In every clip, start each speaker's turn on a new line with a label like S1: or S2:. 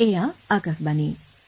S1: এয়া আকাশবাণী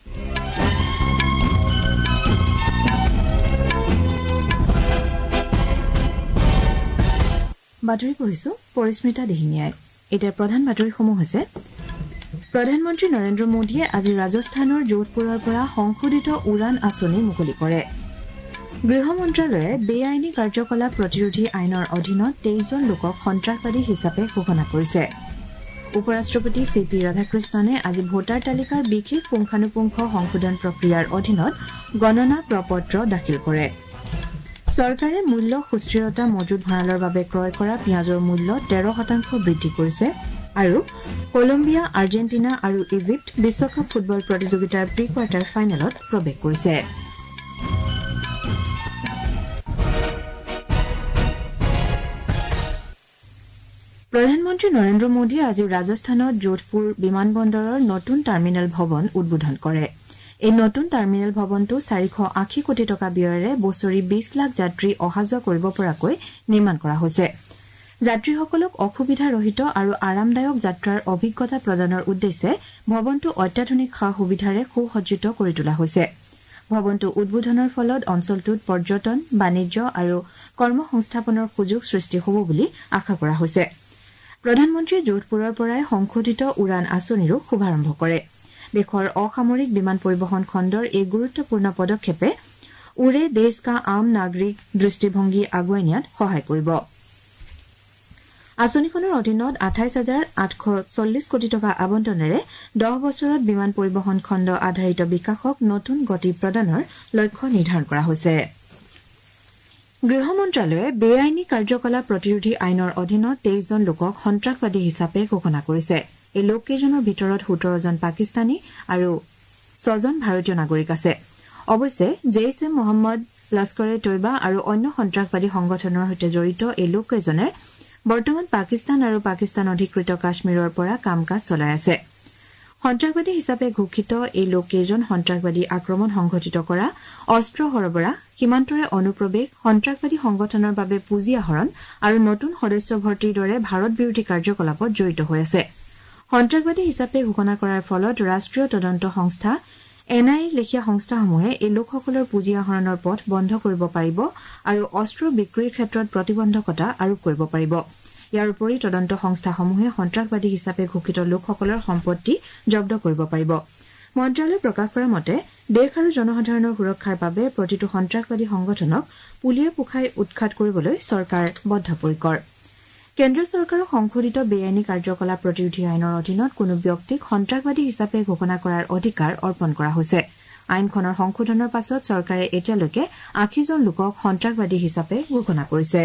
S1: বাতৰি পঢ়িছো পৰিস্মিতা দিহিঙীয়াই। এতিয়া প্ৰধান বাতৰিসমূহ হৈছে প্ৰধানমন্ত্ৰী নৰেন্দ্ৰ মোদীয়ে আজি ৰাজস্থানৰ যোধপুৰৰ পৰা সংশোধিত উড়ান আঁচনি মুকলি কৰে। গৃহ মন্ত্ৰালয়ে বেআইনী কাৰ্যকলাপ প্ৰতিৰোধী আইনৰ অধীনত 23 জন লোকক সন্ত্ৰাসবাদী হিচাপে ঘোষণা কৰিছে। উপ ৰাষ্ট্ৰপতি চি পি ৰাধাকৃষ্ণনে আজি ভোটাৰ তালিকাৰ বিশেষ পুংখানুপুংখ সংশোধন প্ৰক্ৰিয়াৰ অধীনত গণনা প্ৰপত্ৰ দাখিল কৰে। চৰকাৰে মূল্য সুস্থিৰতা মজুত ভঁৰালৰ বাবে ক্ৰয় কৰা পিঁয়াজৰ মূল্য 13% বৃদ্ধি কৰিছে আৰু কলম্বিয়া, আৰ্জেণ্টিনা আৰু ইজিপ্ত বিশ্বকাপ ফুটবল প্ৰতিযোগিতাৰ প্ৰি কোৱাৰ্টাৰ ফাইনেলত প্ৰৱেশ কৰিছে। প্ৰধানমন্ত্ৰী নৰেন্দ্ৰ মোদীয়ে আজি ৰাজস্থানত যোধপুৰ বিমান বন্দৰৰ নতুন টাৰ্মিনেল ভৱন উদ্বোধন কৰে। এই নতুন টাৰ্মিনেল ভৱনটো 480 কোটি টকা ব্যয়েৰে বছৰি 20 লাখ যাত্ৰী অহা যোৱা কৰিব পৰাকৈ নিৰ্মাণ কৰা হৈছে। যাত্ৰীসকলক অসুবিধাৰহিত আৰু আৰামদায়ক যাত্ৰাৰ অভিজ্ঞতা প্ৰদানৰ উদ্দেশ্যে ভৱনটো অত্যাধুনিক সা সুবিধাৰে সুসজ্জিত কৰি তোলা হৈছে। ভৱনটো উদ্বোধনৰ ফলত অঞ্চলটোত পৰ্যটন, বাণিজ্য আৰু কৰ্মসংস্থাপনৰ সুযোগ সৃষ্টি হ'ব বুলি আশা কৰা হৈছে। প্ৰধানমন্ত্ৰীয়ে যোধপুৰৰ পৰাই সংশোধিত উড়ান আঁচনিৰো শুভাৰম্ভ কৰে। দেশৰ অসামৰিক বিমান পৰিবহণ খণ্ডৰ এই গুৰুত্বপূৰ্ণ পদক্ষেপে উড়ে দেশ কা আম নাগৰিক দৃষ্টিভংগী আগুৱাই নিয়াত সহায় কৰিব। আঁচনিখনৰ অধীনত 28,840 কোটি টকা আবণ্টনেৰে 10 বছৰত বিমান পৰিবহণ খণ্ড আধাৰিত বিকাশক নতুন গতি প্ৰদানৰ লক্ষ্য নিৰ্ধাৰণ কৰা হৈছে। গৃহ মন্ত্ৰালয়ে বেআইনী কাৰ্যকলাপ প্ৰতিৰোধী আইনৰ অধীনত 23 জন লোকক সন্ত্ৰাসবাদী হিচাপে ঘোষণা কৰিছে। এই লোককেইজনৰ ভিতৰত 17 জন পাকিস্তানী আৰু 6 জন ভাৰতীয় নাগৰিক আছে। অৱশ্যে জেইছ-এ মহম্মদ, লস্কৰ-এ তৈবা আৰু অন্য সন্ত্ৰাসবাদী সংগঠনৰ সৈতে জড়িত এই লোককেইজনে বৰ্তমান পাকিস্তান আৰু পাকিস্তান অধিকৃত কাশ্মীৰৰ পৰা কাম কাজ চলাই আছে। সন্ত্ৰাসবাদী হিচাপে ঘোষিত এই লোককেইজন সন্ত্ৰাসবাদী আক্ৰমণ সংঘটিত কৰা, অস্ত্ৰ সৰবৰাহ, সীমান্তৰে অনুপ্ৰৱেশ, সন্ত্ৰাসবাদী সংগঠনৰ বাবে পুঁজি আহৰণ আৰু নতুন সদস্য ভৰ্তিৰ দৰে ভাৰত বিৰোধী কাৰ্যকলাপত জড়িত হৈ আছে। সন্ত্ৰাসবাদী হিচাপে ঘোষণা কৰাৰ ফলত ৰাষ্ট্ৰীয় তদন্ত সংস্থা এনআইএৰ লেখীয়া সংস্থাসমূহে এই লোকসকলৰ পুঁজি আহৰণৰ পথ বন্ধ কৰিব পাৰিব আৰু অস্ত্ৰ বিক্ৰীৰ ক্ষেত্ৰত প্ৰতিবন্ধকতা আৰোপ কৰিব পাৰিব। ইয়াৰ উপৰি তদন্ত সংস্থাসমূহে সন্ত্ৰাসবাদী হিচাপে ঘোষিত লোকসকলৰ সম্পত্তি জব্দ কৰিব পাৰিব। মন্ত্ৰালয়ে প্ৰকাশ কৰা মতে দেশ আৰু জনসাধাৰণৰ সুৰক্ষাৰ বাবে প্ৰতিটো সন্ত্ৰাসবাদী সংগঠনক পুলিয়ে পোখাই উৎখাত কৰিবলৈ চৰকাৰ বদ্ধপৰিকৰ। কেন্দ্ৰীয় চৰকাৰৰ সংশোধিত বেআইনী কাৰ্যকলাপ প্ৰতিৰোধী আইনৰ অধীনত কোনো ব্যক্তিক সন্ত্ৰাসবাদী হিচাপে ঘোষণা কৰাৰ অধিকাৰ অৰ্পণ কৰা হৈছে। আইনখনৰ সংশোধনৰ পাছত চৰকাৰে এতিয়ালৈকে 80 জন লোকক সন্ত্ৰাসবাদী হিচাপে ঘোষণা কৰিছে।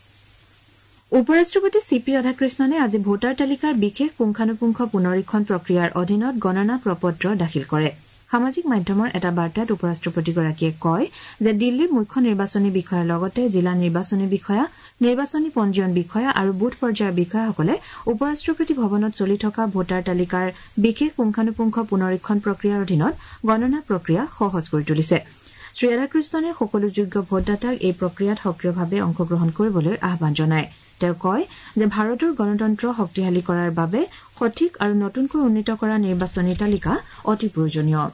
S1: উপ ৰাষ্ট্ৰপতি চি পি ৰাধাকৃষ্ণনে আজি ভোটাৰ তালিকাৰ বিশেষ পুংখানুপুংখ পুনৰীক্ষণ প্ৰক্ৰিয়াৰ অধীনত গণনা প্ৰপত্ৰ দাখিল কৰে। সামাজিক মাধ্যমৰ এটা বাৰ্তাত উপ ৰাষ্ট্ৰপতিগৰাকীয়ে কয় যে দিল্লীৰ মুখ্য নিৰ্বাচনী বিষয়াৰ লগতে জিলা নিৰ্বাচনী বিষয়া, নিৰ্বাচনী পঞ্জীয়ন বিষয়া আৰু বুথ পৰ্যায়ৰ বিষয়াসকলে উপ ৰাষ্ট্ৰপতি ভৱনত চলি থকা ভোটাৰ তালিকাৰ বিশেষ পুংখানুপুংখ পুনৰীক্ষণ প্ৰক্ৰিয়াৰ অধীনত গণনা প্ৰক্ৰিয়া সহজ কৰি তুলিছে। শ্ৰী ৰাধাকৃষ্ণনে সকলো যোগ্য ভোটদাতাক এই প্ৰক্ৰিয়াত সক্ৰিয়ভাৱে অংশগ্ৰহণ কৰিবলৈ আহ্বান জনায়। তেওঁ কয় যে ভাৰতৰ গণতন্ত্ৰ শক্তিশালী কৰাৰ বাবে সঠিক আৰু নতুনকৈ উন্নীত কৰা নিৰ্বাচনী তালিকা অতি প্ৰয়োজনীয়।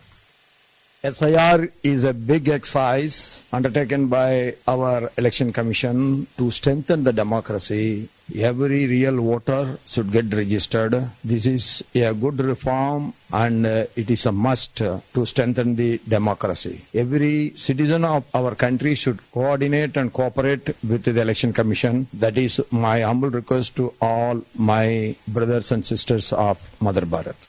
S2: SIR is a big exercise undertaken by our election commission to strengthen the democracy. Every real voter should get registered. This is a good reform and it is a must to strengthen the democracy. Every citizen of our country should coordinate and cooperate with the election commission. That is my humble request to all my brothers and sisters of Mother Bharat.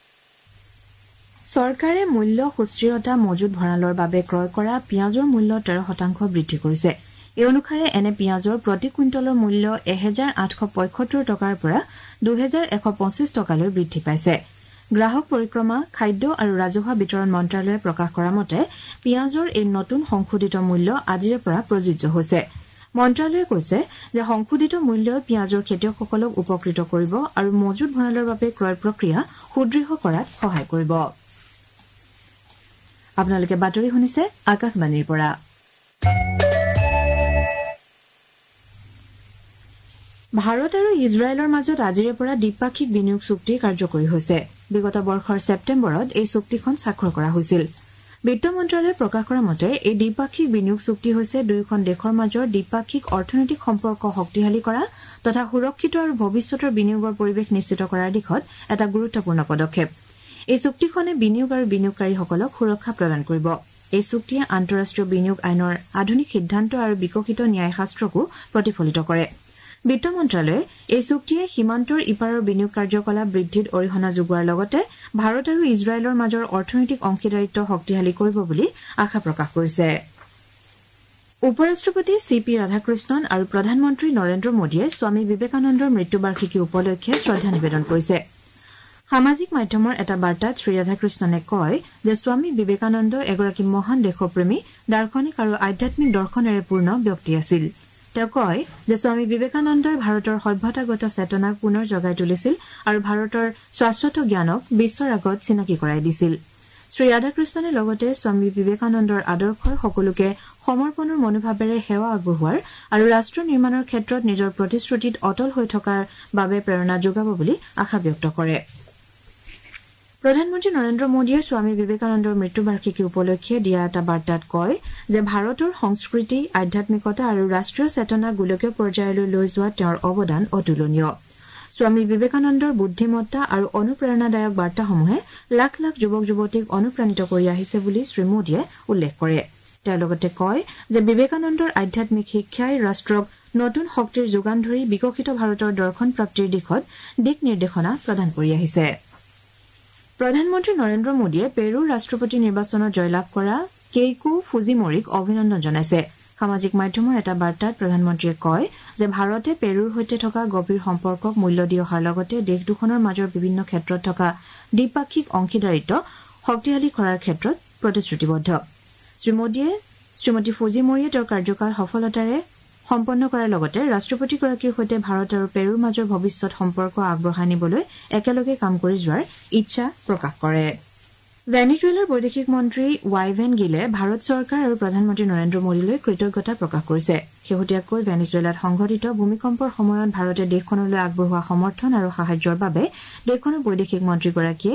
S1: চৰকাৰে মূল্য সুস্থিৰতা মজুত ভঁৰালৰ বাবে ক্ৰয় কৰা পিঁয়াজৰ মূল্য 13% বৃদ্ধি কৰিছে। এই অনুসাৰে এনে পিঁয়াজৰ প্ৰতি কুইণ্টলৰ মূল্য 1,875 টকাৰ পৰা 2,125 টকালৈ বৃদ্ধি পাইছে। গ্ৰাহক পৰিক্ৰমা, খাদ্য আৰু ৰাজহুৱা বিতৰণ মন্ত্ৰালয়ে প্ৰকাশ কৰা মতে পিঁয়াজৰ এই নতুন সংশোধিত মূল্য আজিৰে পৰা প্ৰযোজ্য হৈছে। মন্ত্ৰালয়ে কৈছে যে সংশোধিত মূল্যই পিঁয়াজৰ খেতিয়কসকলক উপকৃত কৰিব আৰু মজুত ভঁৰালৰ বাবে ক্ৰয় প্ৰক্ৰিয়া সুদৃঢ় কৰাত সহায় কৰিব। আপোনালোকে বাতৰি শুনিছে আকাশবাণীৰ পৰা। ভাৰত আৰু ইজৰাইলৰ মাজত আজিৰে পৰা দ্বিপাক্ষিক বিনিয়োগ চুক্তি কাৰ্যকৰী হৈছে বিগত বৰ্ষৰ ছেপ্টেম্বৰত এই চুক্তিখন স্বাক্ষৰ কৰা হৈছিল বিত্ত মন্ত্ৰালয়ে প্ৰকাশ কৰা মতে এই দ্বিপাক্ষিক বিনিয়োগ চুক্তি হৈছে দুয়োখন দেশৰ মাজৰ দ্বিপাক্ষিক অৰ্থনৈতিক সম্পৰ্ক শক্তিশালী কৰা তথা সুৰক্ষিত আৰু ভৱিষ্যতৰ বিনিয়োগৰ পৰিৱেশ নিশ্চিত কৰাৰ দিশত এটা গুৰুত্বপূৰ্ণ পদক্ষেপ এই চুক্তিখনে বিনিয়োগ আৰু বিনিয়োগকাৰীসকলক সুৰক্ষা প্ৰদান কৰিব এই চুক্তিয়ে আন্তঃৰাষ্ট্ৰীয় বিনিয়োগ আইনৰ আধুনিক সিদ্ধান্ত আৰু বিকশিত ন্যায়শাস্ত্ৰকো প্ৰতিফলিত কৰে বিত্ত মন্ত্ৰালয়ে এই চুক্তিয়ে সীমান্তৰ ইপাৰৰ বিনিয়োগ কাৰ্যকলাপ বৃদ্ধিত অৰিহণা যোগোৱাৰ লগতে ভাৰত আৰু ইজৰাইলৰ মাজৰ অৰ্থনৈতিক অংশীদাৰিত্ব শক্তিশালী কৰিব বুলি আশা প্ৰকাশ কৰিছে উপৰাষ্ট্ৰপতি চি.পি. ৰাধাকৃষ্ণন আৰু প্ৰধানমন্ত্ৰী নৰেন্দ্ৰ মোদীয়ে স্বামী বিবেকানন্দৰ মৃত্যুবাৰ্ষিকী উপলক্ষে শ্ৰদ্ধা নিবেদন কৰিছে সামাজিক মাধ্যমৰ এটা বাৰ্তাত শ্ৰী ৰাধাকৃষ্ণনে কয় যে স্বামী বিবেকানন্দ এগৰাকী মহান দেশপ্ৰেমী দাৰ্শনিক আৰু আধ্যাত্মিক দৰ্শনেৰে পূৰ্ণ ব্যক্তি আছিল তেওঁ কয় যে স্বামী বিবেকানন্দই ভাৰতৰ সভ্যতাগত চেতনাক পুনৰ জগাই তুলিছিল আৰু ভাৰতৰ শাশ্বত জ্ঞানক বিশ্বৰ আগত চিনাকি কৰাই দিছিল শ্ৰী ৰাধাকৃষ্ণনে লগতে স্বামী বিবেকানন্দৰ আদৰ্শই সকলোকে সমৰ্পণৰ মনোভাৱেৰে সেৱা আগবঢ়োৱাৰ আৰু ৰাষ্ট্ৰ নিৰ্মাণৰ ক্ষেত্ৰত নিজৰ প্ৰতিশ্ৰুতিত অটল হৈ থকাৰ বাবে প্ৰেৰণা যোগাব বুলি আশা ব্যক্ত কৰে প্ৰধানমন্ত্ৰী নৰেন্দ্ৰ মোদীয়ে স্বামী বিবেকানন্দৰ মৃত্যুবাৰ্ষিকী উপলক্ষে দিয়া এটা বাৰ্তাত কয় যে ভাৰতৰ সংস্কৃতি আধ্যাত্মিকতা আৰু ৰাষ্ট্ৰীয় চেতনা গোলকীয় পৰ্যায়লৈ লৈ যোৱাত তেওঁৰ অৱদান অতুলনীয় স্বামী বিবেকানন্দৰ বুদ্ধিমত্তা আৰু অনুপ্ৰেৰণাদায়ক বাৰ্তাসমূহে লাখ লাখ যুৱক যুৱতীক অনুপ্ৰাণিত কৰি আহিছে বুলি শ্ৰী মোদীয়ে উল্লেখ কৰে তেওঁ লগতে কয় যে বিবেকানন্দৰ আধ্যাত্মিক শিক্ষাই ৰাষ্ট্ৰক নতুন শক্তিৰ যোগান ধৰি বিকশিত ভাৰতৰ দৰ্শন প্ৰাপ্তিৰ দিশত দিক নিৰ্দেশনা প্ৰদান কৰি আহিছে প্ৰধানমন্ত্ৰী নৰেন্দ্ৰ মোদীয়ে পেৰুৰ ৰাষ্ট্ৰপতি নিৰ্বাচনত জয়লাভ কৰা কেইকো ফুজিমৰিক অভিনন্দন জনাইছে সামাজিক মাধ্যমৰ এটা বাৰ্তাত প্ৰধানমন্ত্ৰীয়ে কয় যে ভাৰতে পেৰুৰ সৈতে থকা গভীৰ সম্পৰ্কক মূল্য দি অহাৰ লগতে দেশ দুখনৰ মাজৰ বিভিন্ন ক্ষেত্ৰত থকা দ্বিপাক্ষিক অংশীদাৰিত্ব শক্তিশালী কৰাৰ ক্ষেত্ৰত প্ৰতিশ্ৰুতিবদ্ধ শ্ৰী মোদীয়ে শ্ৰীমতী ফুজিমৰিয়ে তেওঁৰ কাৰ্যকাল সফলতাৰে সম্পন্ন কৰাৰ লগতে ৰাষ্ট্ৰপতিগৰাকীৰ সৈতে ভাৰত আৰু পেৰুৰ মাজৰ ভৱিষ্যৎ সম্পৰ্ক আগবঢ়াই নিবলৈ একেলগে কাম কৰি যোৱাৰ ইচ্ছা প্ৰকাশ কৰে ভেনিজুৱেলাৰ বৈদেশিক মন্ত্ৰী ৱাইভেন গিলে ভাৰত চৰকাৰ আৰু প্ৰধানমন্ত্ৰী নৰেন্দ্ৰ মোদীলৈ কৃতজ্ঞতা প্ৰকাশ কৰিছে শেহতীয়াকৈ ভেনিজুৱেলাত সংঘটিত ভূমিকম্পৰ সময়ত ভাৰতে দেশখনলৈ আগবঢ়োৱা সমৰ্থন আৰু সাহায্যৰ বাবে দেশখনৰ বৈদেশিক মন্ত্ৰীগৰাকীয়ে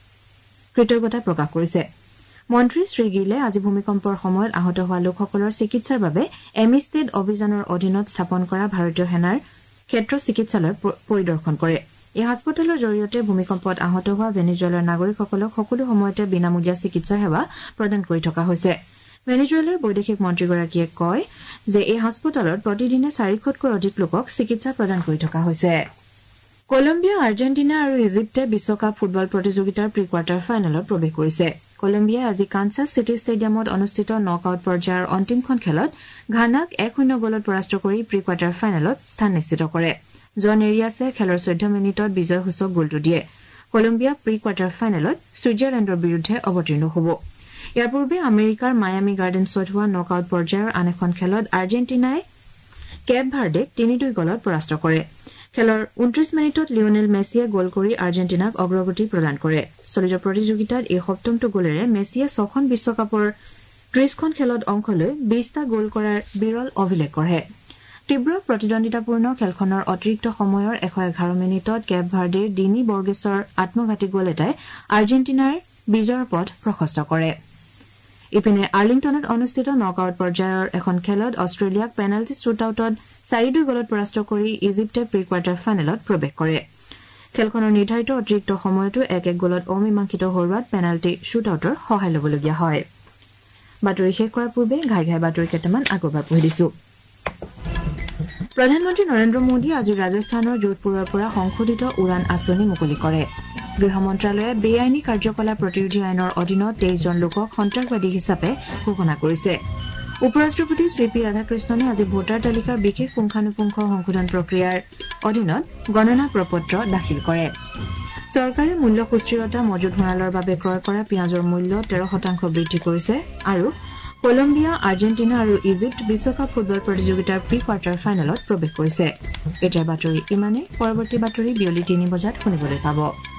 S1: কৃতজ্ঞতা প্ৰকাশ কৰিছে মন্ত্ৰী শ্ৰী গিলে আজি ভূমিকম্পৰ সময়ত আহত হোৱা লোকসকলৰ চিকিৎসাৰ বাবে এমিষ্টেড অভিযানৰ অধীনত স্থাপন কৰা ভাৰতীয় সেনাৰ ক্ষেত্ৰ চিকিৎসালয় পৰিদৰ্শন কৰে এই হাস্পতালৰ জৰিয়তে ভূমিকম্পত আহত হোৱা ভেনিজুৱেলাৰ নাগৰিকসকলক সকলো সময়তে বিনামূলীয়া চিকিৎসা সেৱা প্ৰদান কৰি থকা হৈছে ভেনিজুৱেলাৰ বৈদেশিক মন্ত্ৰীগৰাকীয়ে কয় যে এই হাস্পতালত প্ৰতিদিনে 400তকৈ অধিক লোকক চিকিৎসা প্ৰদান কৰি থকা হৈছে কলম্বিয়া আৰ্জেণ্টিনা আৰু ইজিপ্তে বিশ্বকাপ ফুটবল প্ৰতিযোগিতাৰ প্ৰি কোৱাৰ্টাৰ ফাইনেলত প্ৰৱেশ কৰিছে কলম্বিয়াই আজি কানচাছ চিটি ষ্টেডিয়ামত অনুষ্ঠিত নকআউট পৰ্যায়ৰ অন্তিমখন খেলত ঘানাক 1-0 গলত পৰাস্ত কৰি প্ৰি কোৱাৰ্টাৰ ফাইনেলত স্থান নিশ্চিত কৰে জন এৰিয়াছে খেলৰ 14 মিনিটত বিজয়সূচক গলটো দিয়ে কলম্বিয়া প্ৰি কোৱাৰ্টাৰ ফাইনেলত ছুইজাৰলেণ্ডৰ বিৰুদ্ধে অৱতীৰ্ণ হ'ব ইয়াৰ পূৰ্বে আমেৰিকাৰ মায়ামি গাৰ্ডেনছত হোৱা নকআউট পৰ্যায়ৰ আন এখন খেলত আৰ্জেণ্টিনাই কেপ ভাৰ্ডেক 3-2 গলত পৰাস্ত কৰে খেলৰ 29 মিনিটত লিওনেল মেছিয়ে গল কৰি আৰ্জেণ্টিনাক অগ্ৰগতি প্ৰদান কৰে চলিত প্ৰতিযোগিতাত এই সপ্তমটো গলেৰে মেছিয়ে 6খন বিশ্বকাপৰ 30খন খেলত অংশ লৈ 20টা গল কৰাৰ বিৰল অভিলেখ গঢ়ে তীব্ৰ প্ৰতিদ্বন্দ্বিতাপূৰ্ণ খেলখনৰ অতিৰিক্ত সময়ৰ 111 মিনিটত কেপ ভাৰ্ডেৰ ডিনি বৰ্গেছৰ আত্মঘাতী গল এটাই আৰ্জেণ্টিনাৰ বিজয়ৰ পথ প্ৰশস্ত কৰে ইপিনে আৰ্লিংটনত অনুষ্ঠিত নকআউট পৰ্যায়ৰ এখন খেলত অষ্ট্ৰেলিয়াক পেনাল্টি শ্বুটআউটত 4-2 গলত পৰাস্ত কৰি ইজিপ্তে প্ৰি কোৱাৰ্টাৰ ফাইনেলত প্ৰৱেশ কৰে খেলখনৰ নিৰ্ধাৰিত অতিৰিক্ত সময়তো 1-1 গলত অমীমাংসিত হোৱাত পেনাল্টি শ্বুটআউটৰ সহায় লবলগীয়া হয় বাতৰি শেষ কৰাৰ পূৰ্বে ঘাই বাতৰি কেইটামান আগৰবাৰ পঢ়ি দিছো প্ৰধানমন্ত্ৰী নৰেন্দ্ৰ মোদীয়ে আজি ৰাজস্থানৰ যোধপুৰৰ পৰা সংশোধিত উড়ান আঁচনি মুকলি কৰে গৃহ মন্ত্ৰালয়ে বেআইনী কাৰ্যকলাপ প্ৰতিৰোধী আইনৰ অধীনত 23 জন লোকক সন্ত্ৰাসবাদী হিচাপে ঘোষণা কৰিছে উপৰাষ্ট্ৰপতি শ্ৰী.পি. ৰাধাকৃষ্ণনে আজি ভোটাৰ তালিকাৰ বিশেষ পুংখানুপুংখ সংশোধন প্ৰক্ৰিয়াৰ অধীনত গণনা প্ৰপত্ৰ দাখিল কৰে চৰকাৰে মূল্য সুস্থিৰতা মজুত ভঁৰালৰ বাবে ক্ৰয় কৰা পিঁয়াজৰ মূল্য 13% বৃদ্ধি কৰিছে আৰু কলম্বিয়া আৰ্জেণ্টিনা আৰু ইজিপ্ত বিশ্বকাপ ফুটবল প্ৰতিযোগিতাৰ প্ৰি কোৱাৰ্টাৰ ফাইনেলত প্ৰৱেশ কৰিছে এতিয়া বাতৰি ইমানে পৰৱৰ্তী বাতৰি বিয়লি 3 বজাত শুনিবলৈ পাব